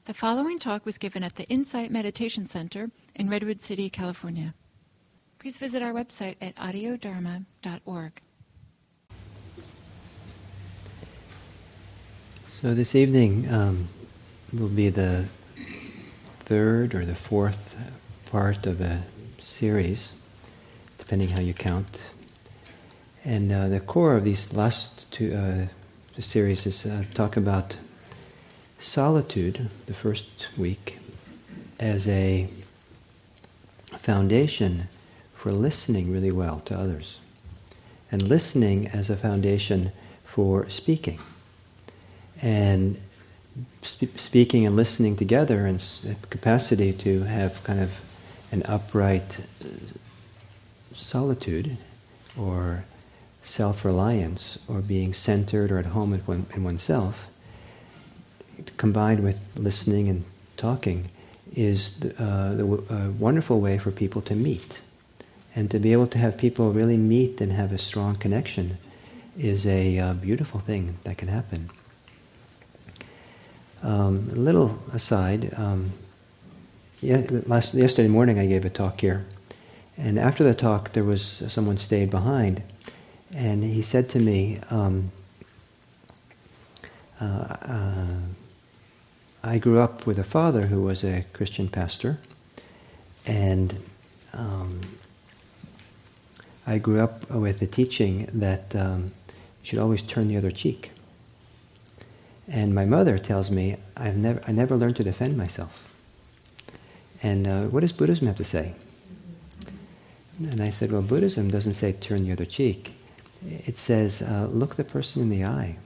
The following talk was given at the Insight Meditation Center in Redwood City, California. Please visit our website at audiodharma.org. So this evening will be the third or the fourth part of a series, depending how you count. And the core of these last two the series is talk about solitude, the first week, as a foundation for listening really well to others, and listening as a foundation for speaking. And speaking and listening together and capacity to have kind of an upright solitude or self-reliance or being centered or at home in oneself, combined with listening and talking, is a wonderful way for people to meet. And to be able to have people really meet and have a strong connection is a beautiful thing that can happen. A little aside, yesterday morning I gave a talk here, and after the talk there was someone stayed behind, and he said to me, I grew up with a father who was a Christian pastor, and I grew up with the teaching that you should always turn the other cheek. And my mother tells me I never learned to defend myself. And what does Buddhism have to say? And I said, well, Buddhism doesn't say turn the other cheek. It says look the person in the eye.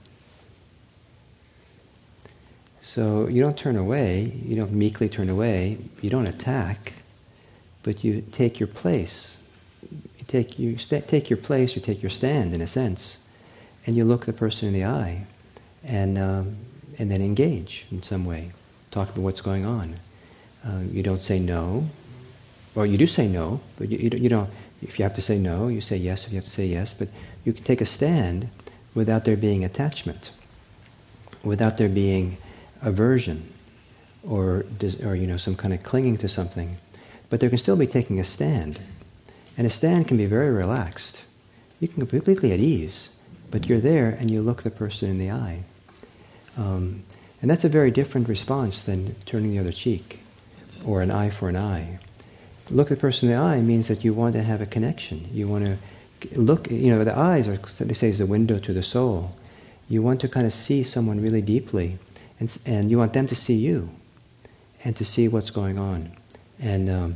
So you don't turn away, you don't meekly turn away, you don't attack, but you take your place. You take your place, you take your stand in a sense, and you look the person in the eye. And then engage in some way. Talk about what's going on. You don't say no, or you do say no, but you don't. If you have to say no, you say yes. If you have to say yes, but you can take a stand without there being attachment, without there being aversion, or some kind of clinging to something. But there can still be taking a stand, and a stand can be very relaxed. You can be completely at ease, but you're there and you look the person in the eye. And that's a very different response than turning the other cheek, or an eye for an eye. Look the person in the eye means that you want to have a connection. You want to look, the eyes are, they say, is the window to the soul. You want to kind of see someone really deeply, and you want them to see you, and to see what's going on. And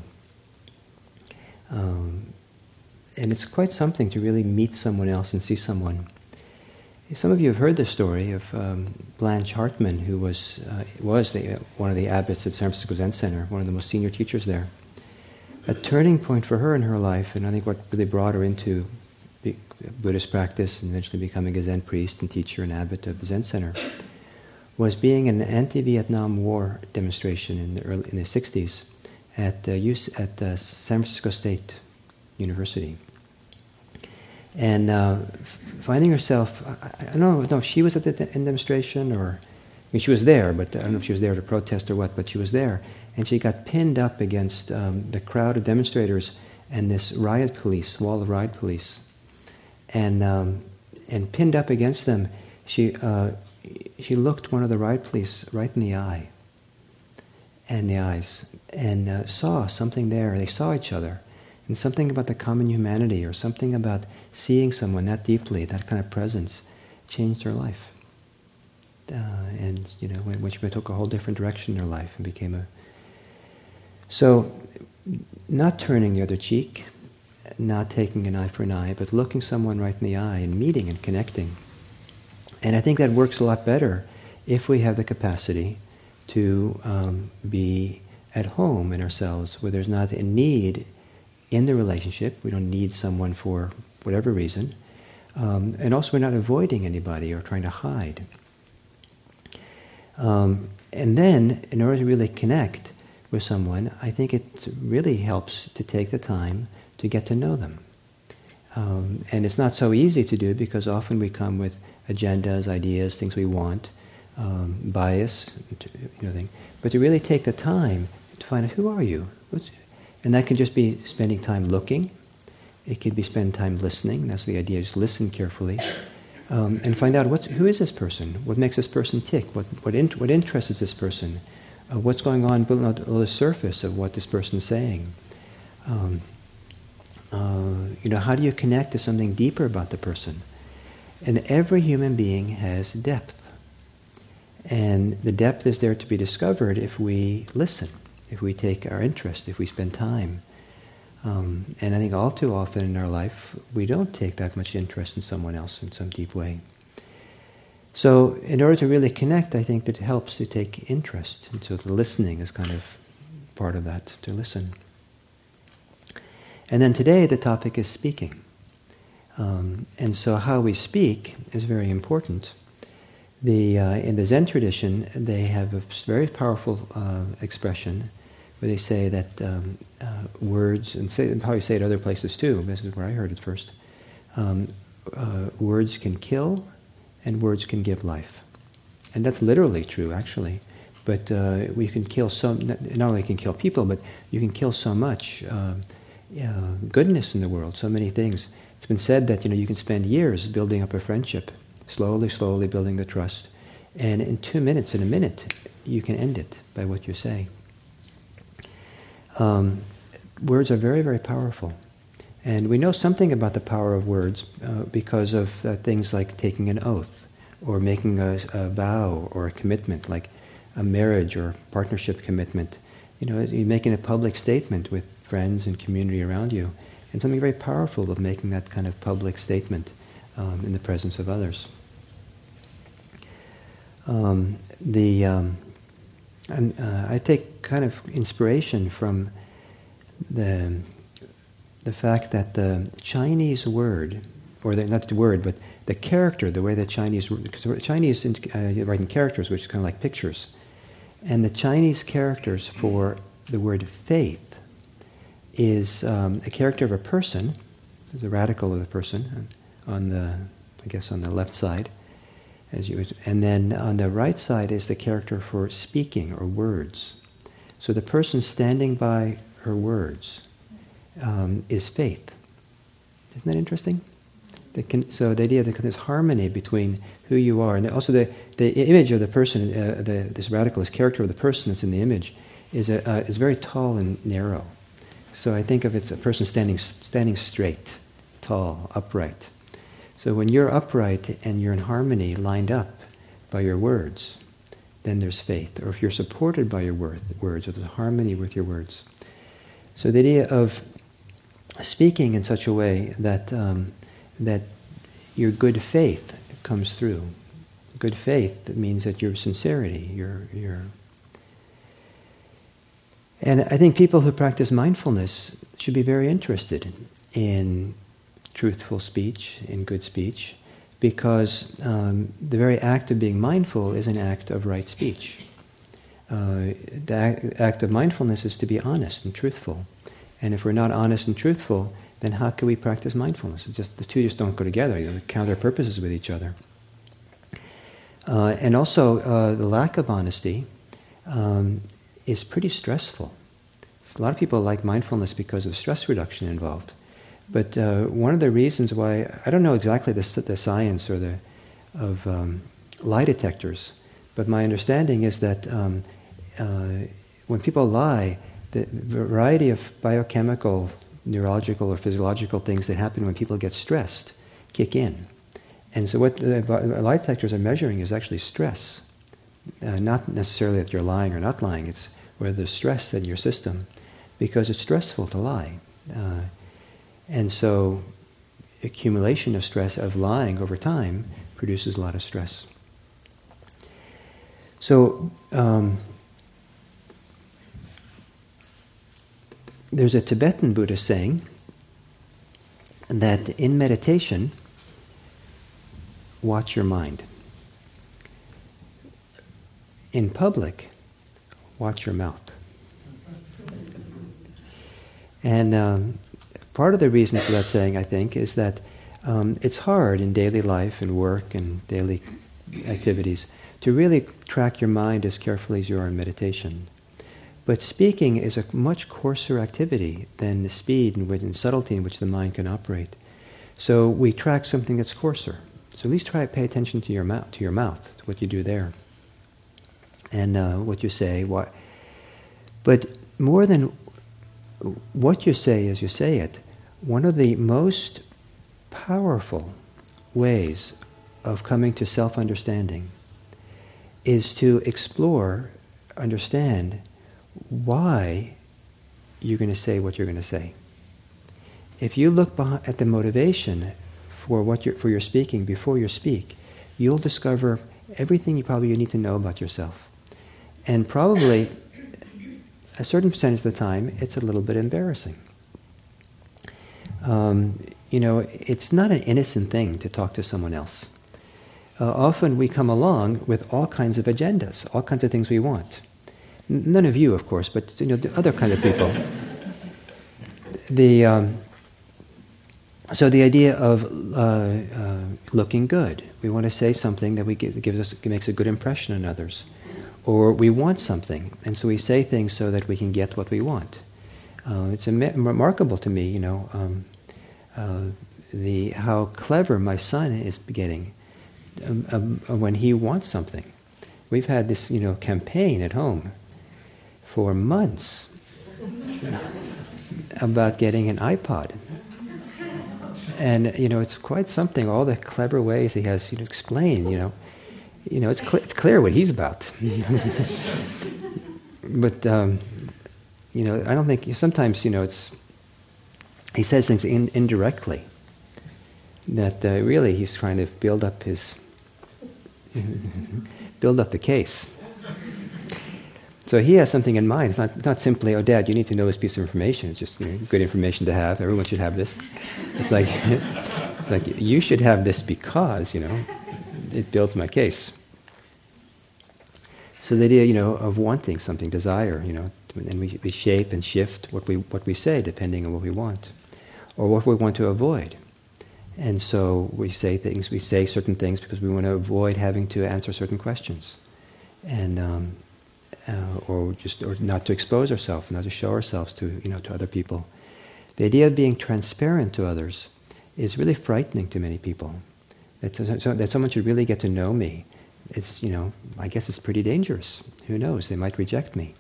it's quite something to really meet someone else and see someone. Some of you have heard the story of Blanche Hartman, who was one of the abbots at San Francisco Zen Center, one of the most senior teachers there. A turning point for her in her life, and I think what really brought her into Buddhist practice and eventually becoming a Zen priest and teacher and abbot of the Zen Center, was being an anti-Vietnam War demonstration in the 60s at San Francisco State University. And finding herself, I don't know if she was at the demonstration or, she was there, but I don't know if she was there to protest or what, but she was there. And she got pinned up against the crowd of demonstrators and this riot police, wall of riot police. And pinned up against them, she looked one of the riot police right in the eye, and the eyes, and saw something there. They saw each other. And something about the common humanity, or something about seeing someone that deeply, that kind of presence, changed her life. When she took a whole different direction in her life and became So, not turning the other cheek, not taking an eye for an eye, but looking someone right in the eye and meeting and connecting. And I think that works a lot better if we have the capacity to be at home in ourselves, where there's not a need in the relationship. We don't need someone for whatever reason. And also we're not avoiding anybody or trying to hide. And then, in order to really connect with someone, I think it really helps to take the time to get to know them. And it's not so easy to do because often we come with agendas, ideas, things we want, bias, thing. but to really take the time to find out, who are you? And that can just be spending time looking. It could be spending time listening. That's the idea, just listen carefully. And find out who is this person? What makes this person tick? What interests this person? What's going on below the surface of what this person's saying? How do you connect to something deeper about the person? And every human being has depth. And the depth is there to be discovered if we listen, if we take our interest, if we spend time. And I think all too often in our life, we don't take that much interest in someone else in some deep way. So in order to really connect, I think that it helps to take interest. And so the listening is kind of part of that, to listen. And then today the topic is speaking. And so how we speak is very important. In the Zen tradition, they have a very powerful expression where they say that words, and probably say it other places too, this is where I heard it first, words can kill and words can give life. And that's literally true, actually. But we can kill not only can kill people, but you can kill so much goodness in the world, so many things. It's been said that you can spend years building up a friendship, slowly building the trust, and in 2 minutes, in a minute, you can end it by what you say. Words are very, very powerful. And we know something about the power of words because of things like taking an oath, or making a vow or a commitment, like a marriage or partnership commitment. You're making a public statement with friends and community around you, and something very powerful of making that kind of public statement in the presence of others. I take kind of inspiration from the fact that the Chinese word, or not the word, but the character, the way the Chinese, because Chinese write in characters, which is kind of like pictures, and the Chinese characters for the word faith is a character of a person. There's a radical of the person on the left side, and then on the right side is the character for speaking or words. So the person standing by her words is faith. Isn't that interesting? So the idea that there's harmony between who you are, and also the image of the person, this radical, this character of the person that's in the image, is very tall and narrow. So I think of it's a person standing straight, tall, upright. So when you're upright and you're in harmony, lined up by your words, then there's faith. Or if you're supported by your words, or there's harmony with your words. So the idea of speaking in such a way that that your good faith comes through. Good faith, that means that your sincerity, your. And I think people who practice mindfulness should be very interested in truthful speech, in good speech, because the very act of being mindful is an act of right speech. The act of mindfulness is to be honest and truthful. And if we're not honest and truthful, then how can we practice mindfulness? It's just the two just don't go together. They counter purposes with each other. And also, the lack of honesty is pretty stressful. A lot of people like mindfulness because of stress reduction involved. But one of the reasons why, I don't know exactly the science or of lie detectors, but my understanding is that when people lie, the variety of biochemical, neurological or physiological things that happen when people get stressed kick in. And so what the lie detectors are measuring is actually stress. Not necessarily that you're lying or not lying, it's whether there's stress in your system, because it's stressful to lie. And so accumulation of stress, of lying over time, produces a lot of stress. So there's a Tibetan Buddhist saying that in meditation, watch your mind. In public, watch your mouth. And part of the reason for that saying, I think, is that it's hard in daily life and work and daily activities to really track your mind as carefully as you are in meditation. But speaking is a much coarser activity than the speed and subtlety in which the mind can operate. So we track something that's coarser. So at least try to pay attention to your mouth, to what you do there, and what you say. But more than what you say as you say it, one of the most powerful ways of coming to self-understanding is to explore, understand why you're going to say what you're going to say. If you look at the motivation for your speaking before you speak, you'll discover everything you need to know about yourself. And probably a certain percentage of the time, it's a little bit embarrassing. It's not an innocent thing to talk to someone else. Often we come along with all kinds of agendas, all kinds of things we want. None of you, of course, but the other kind of people. So the idea of looking good. We want to say something that makes a good impression on others. Or we want something, and so we say things so that we can get what we want. It's remarkable to me, how clever my son is getting when he wants something. We've had this, campaign at home for months about getting an iPod. And, it's quite something, all the clever ways he has to explain, it's clear what he's about. But, I don't think, sometimes, he says things indirectly that really he's trying to build up the case. So he has something in mind. It's not simply, oh, Dad, you need to know this piece of information. It's just good information to have. Everyone should have this. It's like you should have this because, it builds my case. So the idea, of wanting something, desire, and we shape and shift what we say depending on what we want, or what we want to avoid. And so we say certain things because we want to avoid having to answer certain questions, and or not to expose ourselves, not to show ourselves to other people. The idea of being transparent to others is really frightening to many people. That someone should really get to know me. It's I guess it's pretty dangerous. Who knows? They might reject me.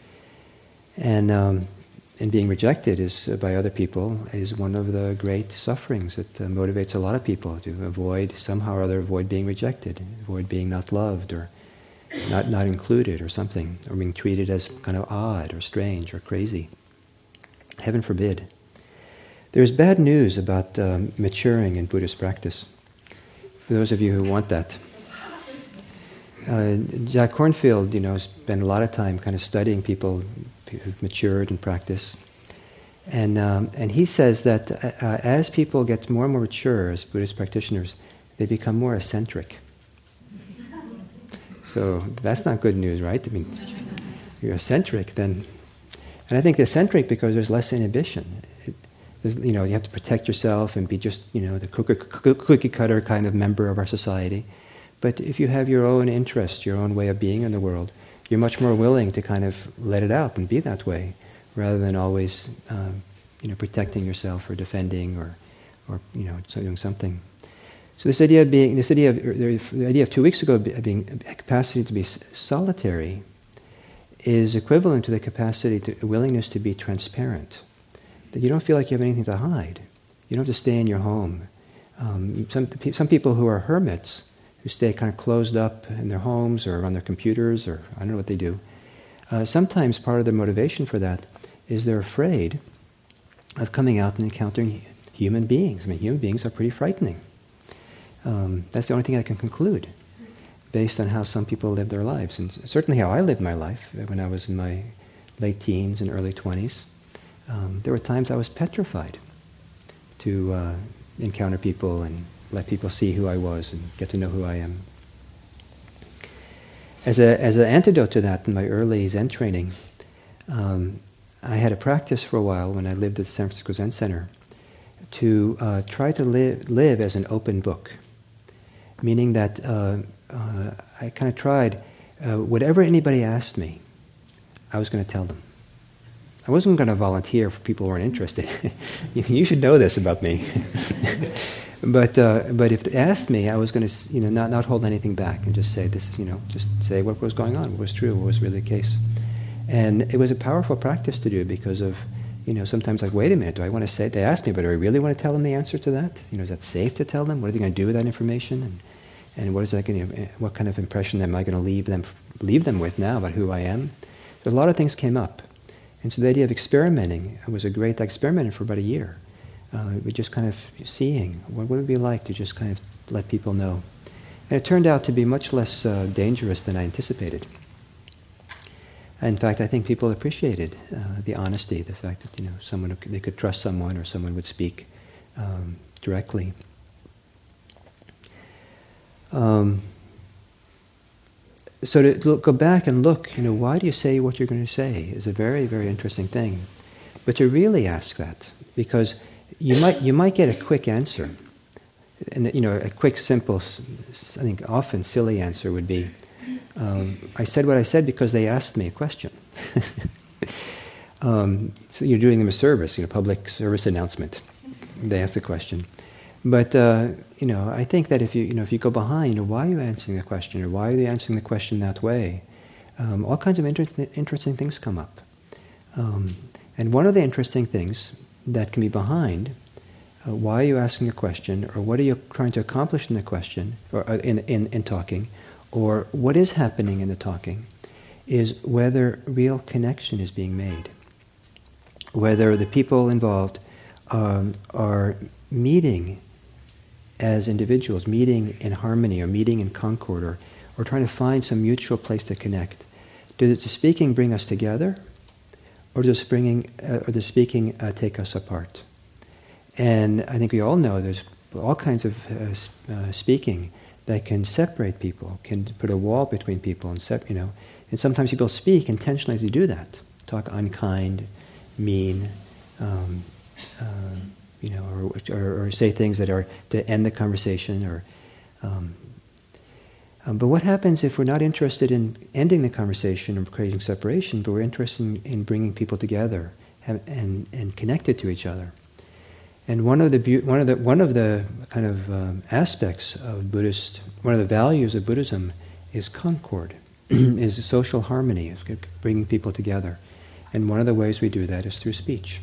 And being rejected by other people is one of the great sufferings that motivates a lot of people to somehow or other avoid being rejected, avoid being not loved or not included or something, or being treated as kind of odd or strange or crazy. Heaven forbid. There's bad news about maturing in Buddhist practice, for those of you who want that. Jack Kornfield, spent a lot of time kind of studying people who've matured in practice. And he says that as people get more and more mature as Buddhist practitioners, they become more eccentric. So that's not good news, right? I mean, if you're eccentric, then... And I think eccentric because there's less inhibition. You have to protect yourself and be just, the cookie-cutter kind of member of our society. But if you have your own interests, your own way of being in the world, you're much more willing to kind of let it out and be that way, rather than always, protecting yourself or defending or doing something. So the idea of 2 weeks ago being a capacity to be solitary is equivalent to the capacity a willingness to be transparent. That you don't feel like you have anything to hide. You don't have to stay in your home. Some people who are hermits, who stay kind of closed up in their homes or on their computers, or I don't know what they do. Sometimes part of their motivation for that is they're afraid of coming out and encountering human beings. I mean, human beings are pretty frightening. That's the only thing I can conclude, based on how some people live their lives, and certainly how I lived my life when I was in my late teens and early 20s. There were times I was petrified to encounter people and let people see who I was and get to know who I am. As an antidote to that, in my early Zen training, I had a practice for a while when I lived at the San Francisco Zen Center to try to live as an open book, meaning that I kind of tried, whatever anybody asked me, I was going to tell them. I wasn't going to volunteer for people who weren't interested. You should know this about me. But if they asked me, I was going to, not hold anything back and just say, this is, just say what was going on, what was true, what was really the case. And it was a powerful practice to do because of, sometimes like, wait a minute, do I want to say, they asked me, but do I really want to tell them the answer to that? Is that safe to tell them? What are they going to do with that information? And what is that going to, what kind of impression am I going to leave them with now about who I am? So a lot of things came up. And so the idea of experimenting was a great experiment for about a year. We're just kind of seeing what would it be like to just kind of let people know. And it turned out to be much less dangerous than I anticipated. In fact, I think people appreciated the honesty, the fact that they could trust someone or someone would speak directly. So to go back and look, why do you say what you're going to say is a very, very interesting thing. But to really ask that, because you might get a quick answer, and a quick, simple, I think often silly answer would be, I said what I said because they asked me a question. So you're doing them a service, public service announcement. They asked a question. But I think that if you go behind, why are you answering the question, or why are they answering the question that way? All kinds of interesting things come up. And one of the interesting things that can be behind why are you asking a question, or what are you trying to accomplish in the question, or in talking, or what is happening in the talking, is whether real connection is being made, whether the people involved are meeting as individuals, meeting in harmony or meeting in concord, or trying to find some mutual place to connect. Does the speaking bring us together, or does the speaking take us apart? And I think we all know there's all kinds of speaking that can separate people, can put a wall between people, and sometimes people speak intentionally to do that, talk unkind, mean, or say things that are to end the conversation, but what happens if we're not interested in ending the conversation or creating separation, but we're interested in bringing people together and connected to each other? And one of the kind of aspects of Buddhist, one of the values of Buddhism is concord, is social harmony, is bringing people together. And one of the ways we do that is through speech.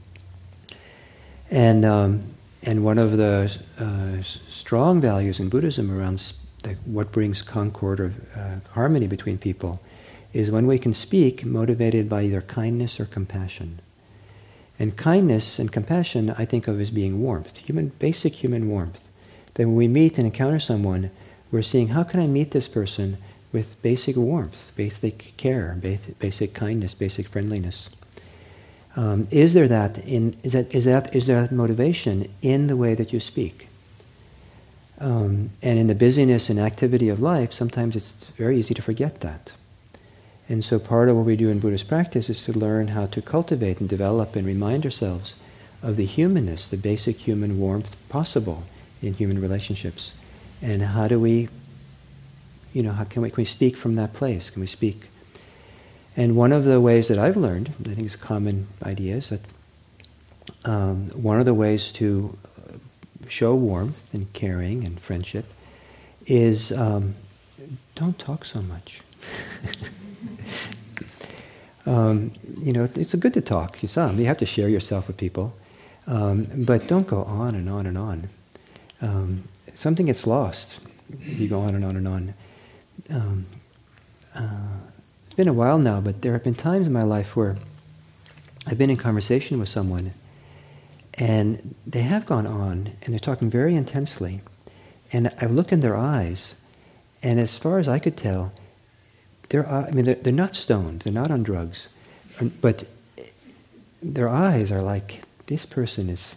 And one of the strong values in Buddhism around what brings concord or harmony between people is when we can speak motivated by either kindness or compassion. And kindness and compassion I think of as being warmth, basic human warmth. That when we meet and encounter someone, we're seeing, how can I meet this person with basic warmth, basic care, basic kindness, basic friendliness? Is there that motivation in the way that you speak? And in the busyness and activity of life, sometimes it's very easy to forget that. And so part of what we do in Buddhist practice is to learn how to cultivate and develop and remind ourselves of the humanness, the basic human warmth possible in human relationships. And how do we, how can we speak from that place? Can we speak? And one of the ways that I've learned, I think it's a common idea, is that one of the ways to show warmth and caring and friendship is don't talk so much. It's good to talk. You have to share yourself with people, but don't go on and on and on. Something gets lost if you go on and on and on. It's been a while now, but there have been times in my life where I've been in conversation with someone, and they have gone on, and they're talking very intensely, and I've looked in their eyes, and as far as I could tell, they're not stoned, they're not on drugs, but their eyes are like, this person's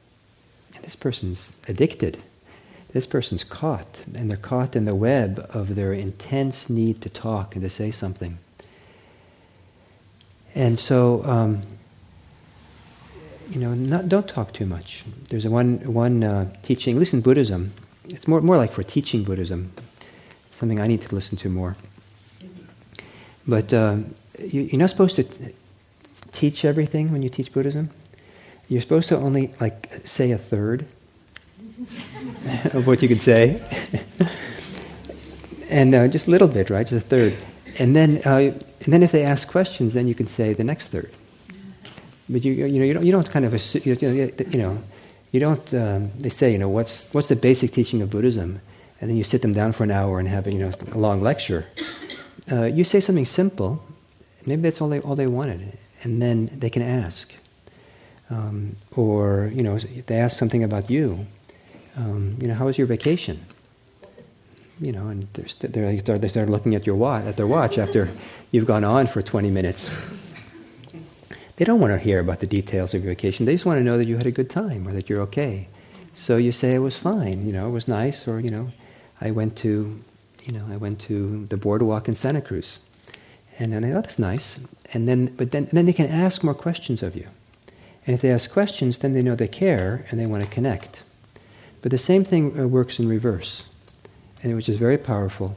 addicted. This person's caught, and they're caught in the web of their intense need to talk and to say something. And so, don't talk too much. There's one teaching, at least in Buddhism, it's more like for teaching Buddhism. It's something I need to listen to more. But you're not supposed to teach everything when you teach Buddhism. You're supposed to only say a third of what you could say, and just a little bit, right? Just a third, and then if they ask questions, then you can say the next third. But you don't kind of assume, you don't. They say what's the basic teaching of Buddhism, and then you sit them down for an hour and have a long lecture. You say something simple. Maybe that's all they wanted, and then they can ask. Or if they ask something about you, how was your vacation? And they start looking at their watch after you've gone on for 20 minutes. They don't want to hear about the details of your vacation. They just want to know that you had a good time or that you're okay. So you say it was fine. It was nice, or I went to the boardwalk in Santa Cruz, and then that's nice. And then they can ask more questions of you. And if they ask questions, then they know they care and they want to connect. But the same thing works in reverse, and which is very powerful.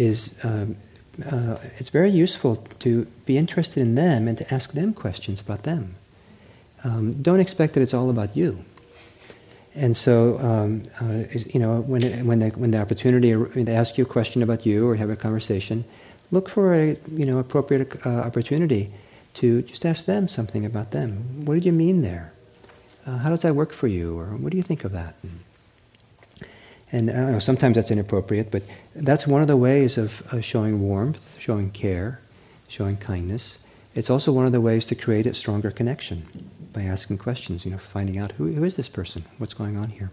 It's very useful to be interested in them and to ask them questions about them. Don't expect that it's all about you. And so, when the opportunity they ask you a question about you or have a conversation, look for a appropriate opportunity to just ask them something about them. What did you mean there? How does that work for you? Or what do you think of that? And I don't know, sometimes that's inappropriate, but that's one of the ways of showing warmth, showing care, showing kindness. It's also one of the ways to create a stronger connection by asking questions, finding out who is this person? What's going on here?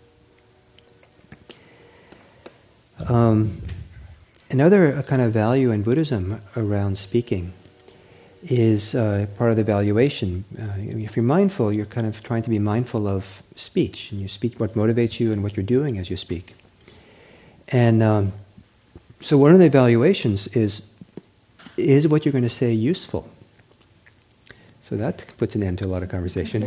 Another kind of value in Buddhism around speaking is part of the valuation. If you're mindful, you're kind of trying to be mindful of speech, and you speak what motivates you and what you're doing as you speak. And so one of the evaluations is what you're going to say useful? So that puts an end to a lot of conversation.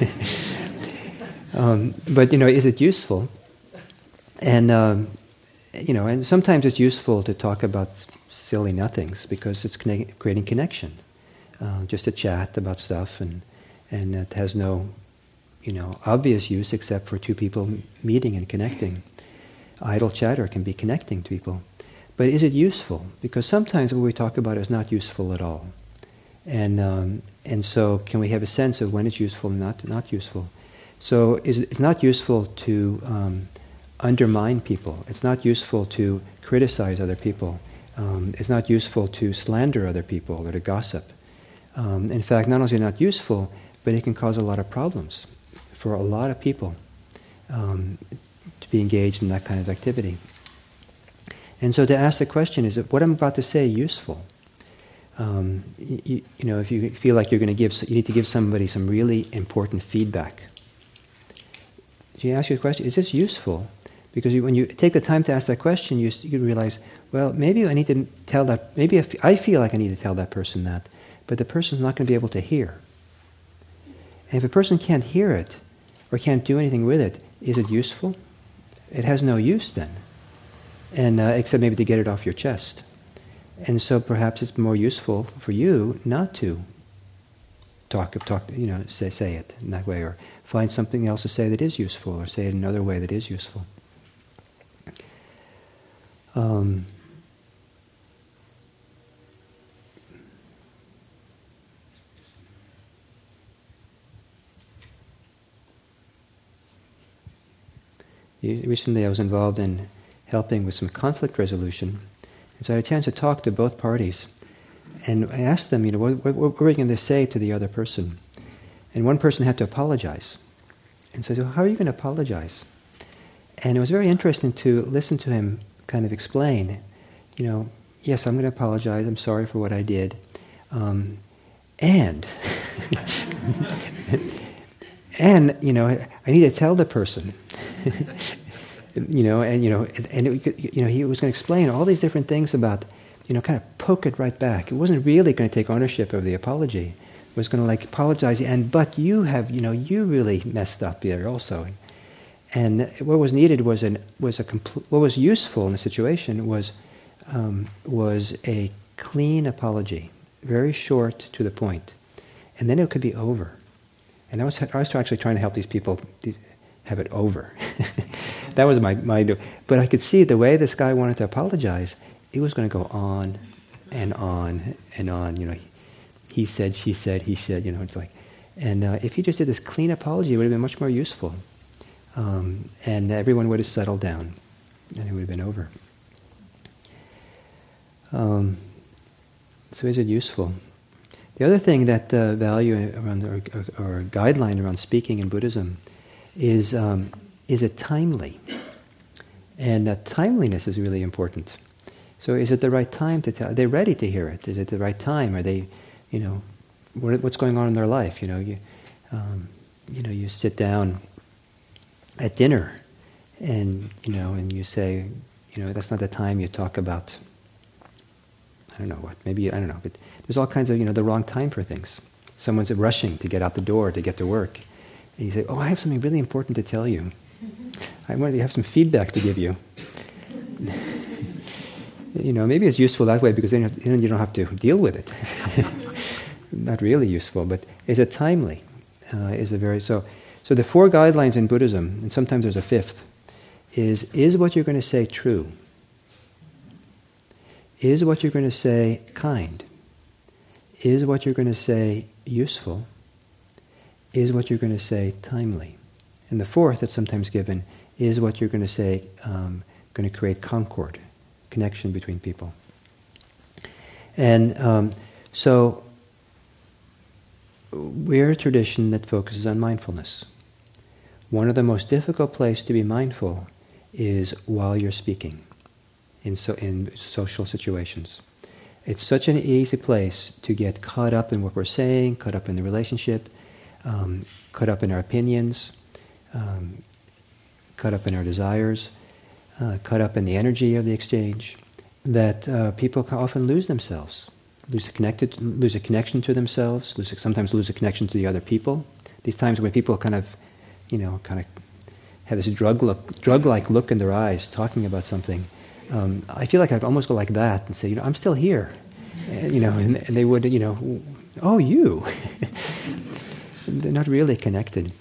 But is it useful? And and sometimes it's useful to talk about silly nothings because it's creating connection. Just to chat about stuff, and it has no, obvious use except for two people meeting and connecting. Idle chatter can be connecting to people. But is it useful? Because sometimes what we talk about is not useful at all. And so can we have a sense of when it's useful and not useful? So it's not useful to undermine people. It's not useful to criticize other people. It's not useful to slander other people or to gossip. In fact, not only is it not useful, but it can cause a lot of problems for a lot of people to be engaged in that kind of activity. And so to ask the question, is what I'm about to say useful? If you feel like you need to give somebody some really important feedback, you ask your question, is this useful? Because when you take the time to ask that question, you realize, well, maybe I need to tell that, maybe I feel like I need to tell that person that, but the person's not going to be able to hear. And if a person can't hear it, or can't do anything with it, is it useful? It has no use then, and except maybe to get it off your chest. And so perhaps it's more useful for you not to say it in that way, or find something else to say that is useful, or say it in another way that is useful. Recently I was involved in helping with some conflict resolution, and so I had a chance to talk to both parties. And I asked them, what were you going to say to the other person? And one person had to apologize. And so I said, well, how are you going to apologize? And it was very interesting to listen to him kind of explain, yes, I'm going to apologize, I'm sorry for what I did. And I need to tell the person, he was going to explain all these different things about, kind of poke it right back. It wasn't really going to take ownership of the apology. It was going to apologize, but you have, you really messed up there also. And what was needed what was useful in the situation was a clean apology, very short to the point, and then it could be over. And I was actually trying to help these people have it over. That was my but I could see the way this guy wanted to apologize, it was going to go on and on and on. He said, she said, he said. It's like, and if he just did this clean apology, it would have been much more useful, and everyone would have settled down, and it would have been over. So is it useful? The other thing that value around or guideline around speaking in Buddhism is it timely? And timeliness is really important. So is it the right time to tell? Are they ready to hear it? Is it the right time? Are they, what's going on in their life? You sit down at dinner, and and you say, that's not the time you talk about. I don't know what. Maybe I don't know. But there's all kinds of the wrong time for things. Someone's rushing to get out the door to get to work, and you say, "Oh, I have something really important to tell you. I want to have some feedback to give you." Maybe it's useful that way because then you don't have to deal with it. Not really useful, but is it timely? So the 4 guidelines in Buddhism, and sometimes there's a 5th, is what you're going to say true? Is what you're going to say kind? Is what you're going to say useful? Is what you're going to say timely? And the 4th that's sometimes given is what you're going to say going to create concord, connection between people. And so we're a tradition that focuses on mindfulness. One of the most difficult places to be mindful is while you're speaking in social situations. It's such an easy place to get caught up in what we're saying, caught up in the relationship, caught up in our opinions, caught up in our desires, caught up in the energy of the exchange, that people can often lose themselves, lose a connection to themselves, sometimes lose a connection to the other people. These times when people kind of have this drug-like look in their eyes, talking about something, I feel like I'd almost go like that and say, I'm still here, and they would, oh, you. They're not really connected.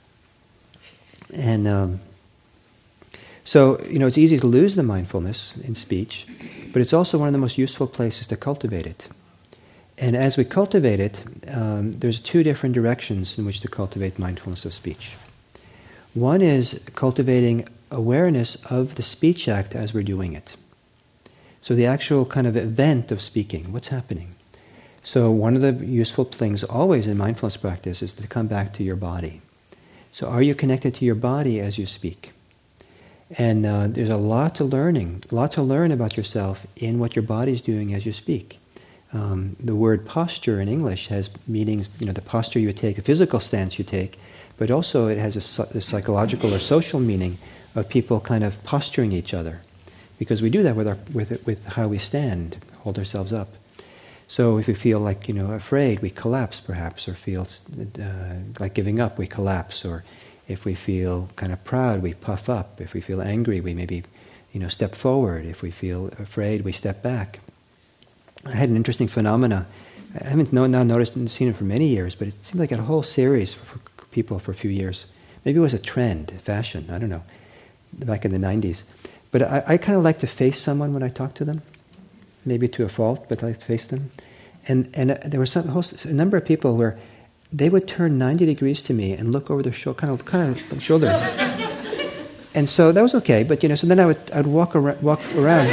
And so, it's easy to lose the mindfulness in speech, but it's also one of the most useful places to cultivate it. And as we cultivate it, there's 2 different directions in which to cultivate mindfulness of speech. One is cultivating awareness of the speech act as we're doing it. So the actual kind of event of speaking, what's happening. So one of the useful things always in mindfulness practice is to come back to your body. So are you connected to your body as you speak? And there's a lot to learn about yourself in what your body's doing as you speak. The word posture in English has meanings, the posture you take, the physical stance you take, but also it has a psychological or social meaning of people kind of posturing each other, because we do that with how we stand, hold ourselves up. So if we feel like afraid, we collapse perhaps, or feel like giving up, we collapse. Or if we feel kind of proud, we puff up. If we feel angry, we maybe step forward. If we feel afraid, we step back. I had an interesting phenomena. I haven't noticed and seen it for many years, but it seemed like a whole series for people for a few years. Maybe it was a trend, fashion, I don't know, back in the 90s. But I kind of like to face someone when I talk to them, maybe to a fault, but I like to face them. And there was a number of people where they would turn 90 degrees to me and look over their kind of shoulders. And so that was okay, but so then I'd walk around,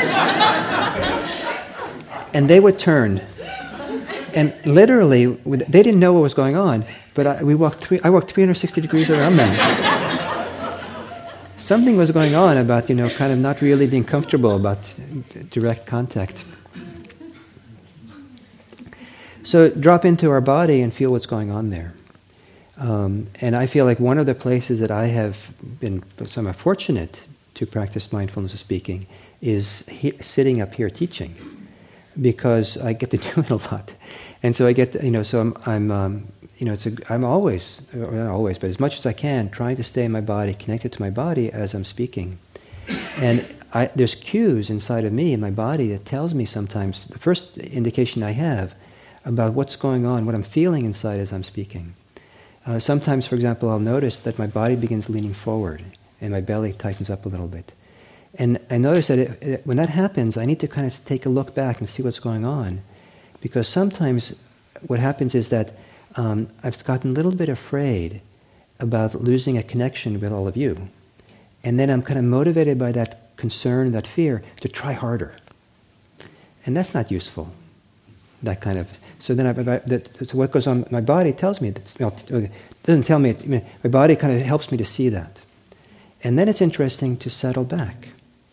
and they would turn, and literally they didn't know what was going on, but I walked 360 degrees around them. Something was going on about kind of not really being comfortable about direct contact. So drop into our body and feel what's going on there. And I feel like one of the places that I have been somewhat fortunate to practice mindfulness of speaking is sitting up here teaching, because I get to do it a lot. And so I get, so I'm I'm always, or not always, but as much as I can, trying to stay in my body, connected to my body as I'm speaking. And there's cues inside of me, in my body, that tells me sometimes, the first indication I have about what's going on, what I'm feeling inside as I'm speaking. Sometimes, for example, I'll notice that my body begins leaning forward and my belly tightens up a little bit. And I notice that when that happens, I need to kind of take a look back and see what's going on. Because sometimes what happens is that I've gotten a little bit afraid about losing a connection with all of you. And then I'm kind of motivated by that concern, that fear, to try harder. And that's not useful. That kind of... So then so what goes on, my body tells me, it doesn't tell me, my body kind of helps me to see that. And then it's interesting to settle back.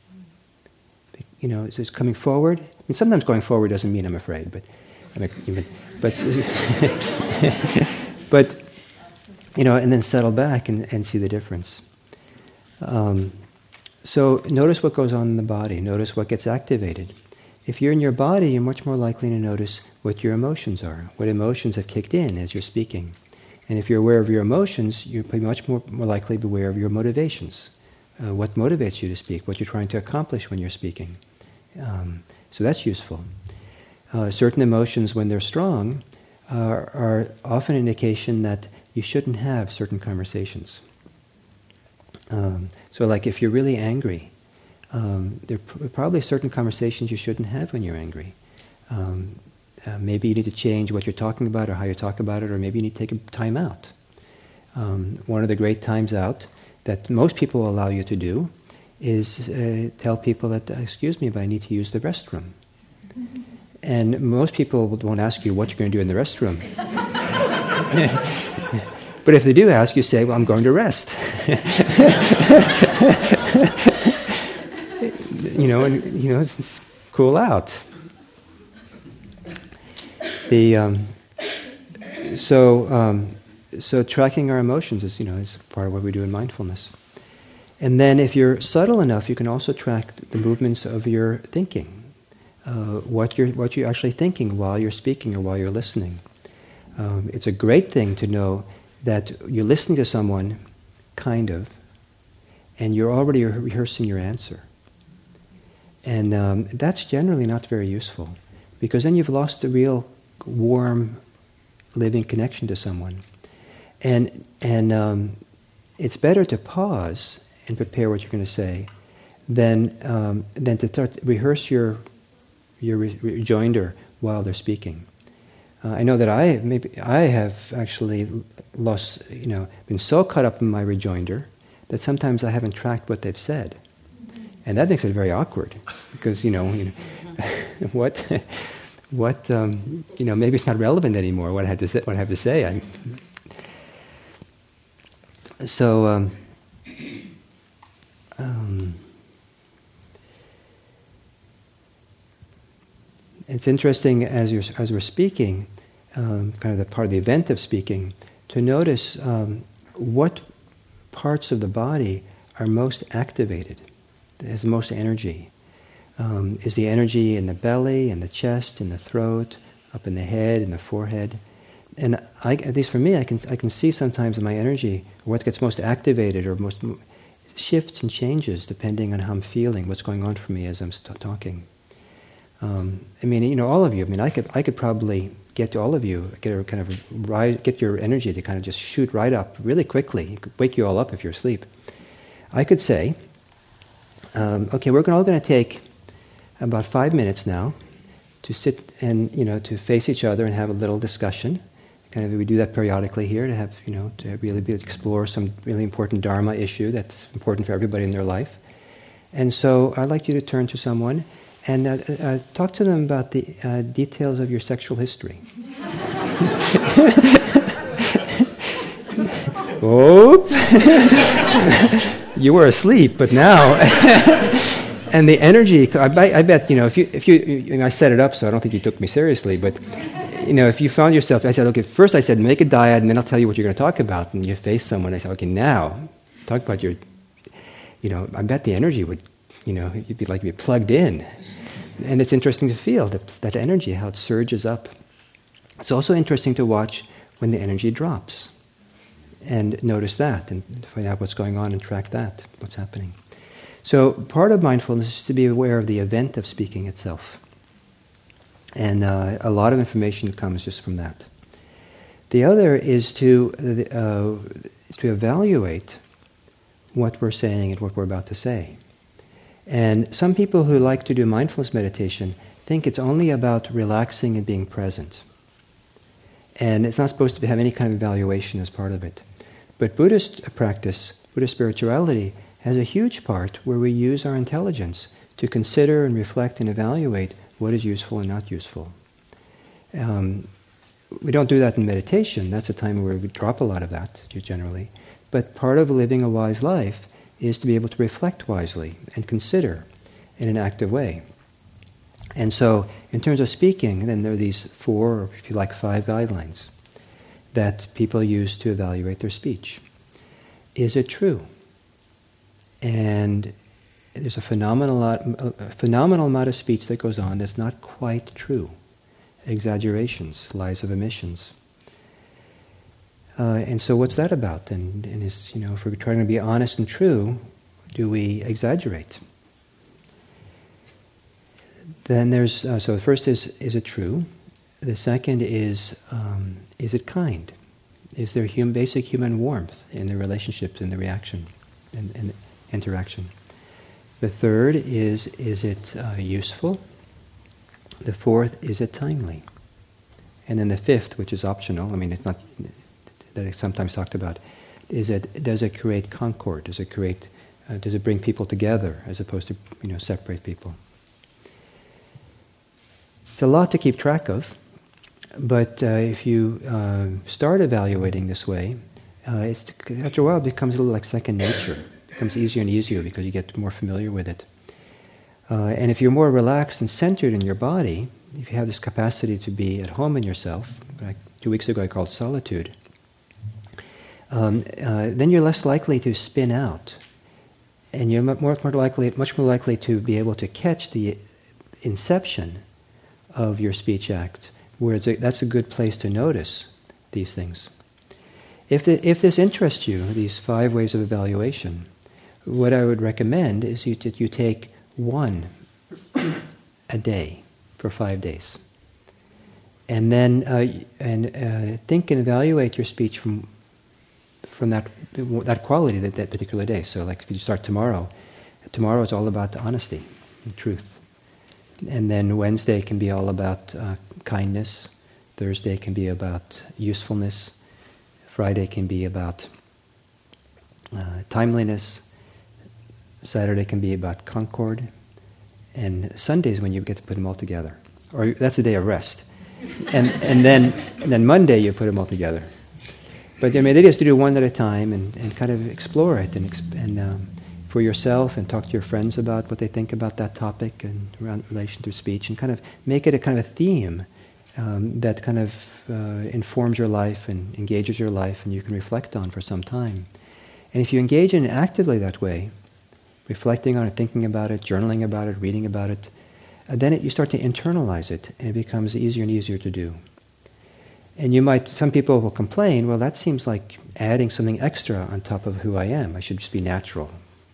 It's just coming forward. I mean, sometimes going forward doesn't mean I'm afraid, but and then settle back and see the difference. So notice what goes on in the body. Notice what gets activated. If you're in your body, you're much more likely to notice what your emotions are, what emotions have kicked in as you're speaking. And if you're aware of your emotions, you're much more likely to be aware of your motivations, what motivates you to speak, what you're trying to accomplish when you're speaking. So that's useful. Certain emotions, when they're strong, are often an indication that you shouldn't have certain conversations. So like if you're really angry, there are probably certain conversations you shouldn't have when you're angry. Maybe you need to change what you're talking about or how you talk about it, or maybe you need to take a time out. One of the great times out that most people allow you to do is tell people that, excuse me, but I need to use the restroom. Mm-hmm. And most people won't ask you what you're going to do in the restroom. But if they do ask, you say, well, I'm going to rest. It's cool out. So tracking our emotions is part of what we do in mindfulness. And then if you're subtle enough, you can also track the movements of your thinking. What you're actually thinking while you're speaking or while you're listening. It's a great thing to know that you're listening to someone, kind of, and you're already rehearsing your answer. And that's generally not very useful, because then you've lost the real warm, living connection to someone. And it's better to pause and prepare what you're going to say than to start rehearse your rejoinder while they're speaking. I know that I have actually been so caught up in my rejoinder that sometimes I haven't tracked what they've said, and that makes it very awkward because what maybe it's not relevant anymore. What I have to say. It's interesting as we're speaking, kind of the part of the event of speaking, to notice what parts of the body are most activated, has the most energy. Is the energy in the belly, in the chest, in the throat, up in the head, in the forehead? And at least for me, I can see sometimes in my energy what gets most activated or most shifts and changes depending on how I'm feeling, what's going on for me as I'm talking. All of you. I could probably get to all of you, get your energy to kind of just shoot right up really quickly. It could wake you all up if you're asleep. I could say, okay, we're all going to take about 5 minutes now to sit and to face each other and have a little discussion. We do that periodically here to have to really explore some really important Dharma issue that's important for everybody in their life. And so I'd like you to turn to someone and talk to them about the details of your sexual history. Oh, you were asleep, but now, and the energy. I bet if you I set it up, so I don't think you took me seriously. But if you found yourself, I said, okay, first I said make a diet, and then I'll tell you what you're going to talk about. And you face someone, I said, okay, now talk about your. I bet the energy would, you'd be like you'd be plugged in. And it's interesting to feel that energy, how it surges up. It's also interesting to watch when the energy drops. And notice that, and find out what's going on and track that, what's happening. So part of mindfulness is to be aware of the event of speaking itself. And a lot of information comes just from that. The other is to evaluate what we're saying and what we're about to say. And some people who like to do mindfulness meditation think it's only about relaxing and being present. And it's not supposed to have any kind of evaluation as part of it. But Buddhist practice, Buddhist spirituality, has a huge part where we use our intelligence to consider and reflect and evaluate what is useful and not useful. We don't do that in meditation. That's a time where we drop a lot of that, generally. But part of living a wise life is to be able to reflect wisely and consider in an active way. And so, in terms of speaking, then there are these 4, or if you like 5 guidelines that people use to evaluate their speech. Is it true? And there's a phenomenal amount of speech that goes on that's not quite true. Exaggerations, lies of omissions. And so what's that about? And is, if we're trying to be honest and true, do we exaggerate? Then there's, so the first is it true? The second is it kind? Is there basic human warmth in the relationships, in the reaction, and interaction? The third is it useful? The fourth, is it timely? And then the fifth, which is optional, it's not, that is sometimes talked about, does it create concord? Does it bring people together as opposed to, separate people? It's a lot to keep track of, but if you start evaluating this way, after a while it becomes a little like second nature. It becomes easier and easier because you get more familiar with it. And if you're more relaxed and centered in your body, if you have this capacity to be at home in yourself, like 2 weeks ago I called solitude, then you're less likely to spin out. And you're much more likely to be able to catch the inception of your speech act, where that's a good place to notice these things. If this interests you, these 5 ways of evaluation, what I would recommend is you take 1 a day for 5 days. And then think and evaluate your speech from that quality that particular day. So like if you start tomorrow it's all about honesty and truth. And then Wednesday can be all about kindness. Thursday can be about usefulness. Friday can be about timeliness. Saturday can be about concord. And Sunday is when you get to put them all together. Or that's a day of rest. And then Monday you put them all together. But the idea is to do one at a time and kind of explore it and for yourself, and talk to your friends about what they think about that topic and around relation to speech, and kind of make it a kind of a theme that kind of informs your life and engages your life, and you can reflect on for some time. And if you engage in it actively that way, reflecting on it, thinking about it, journaling about it, reading about it, then you start to internalize it, and it becomes easier and easier to do. And some people will complain, well, that seems like adding something extra on top of who I am. I should just be natural.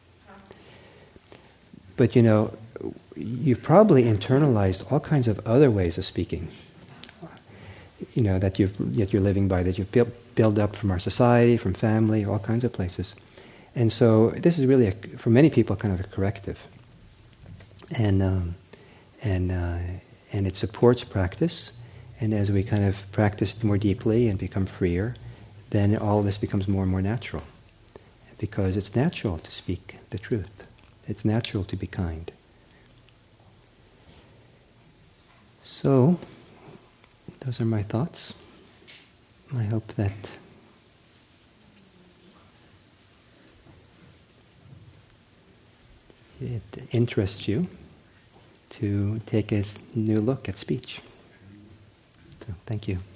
But you've probably internalized all kinds of other ways of speaking, that you're living by, that you've built up from our society, from family, all kinds of places. And so this is really, for many people, kind of a corrective. And it supports practice. And as we kind of practice more deeply and become freer, then all this becomes more and more natural. Because it's natural to speak the truth. It's natural to be kind. So, those are my thoughts. I hope that it interests you to take a new look at speech. So, thank you.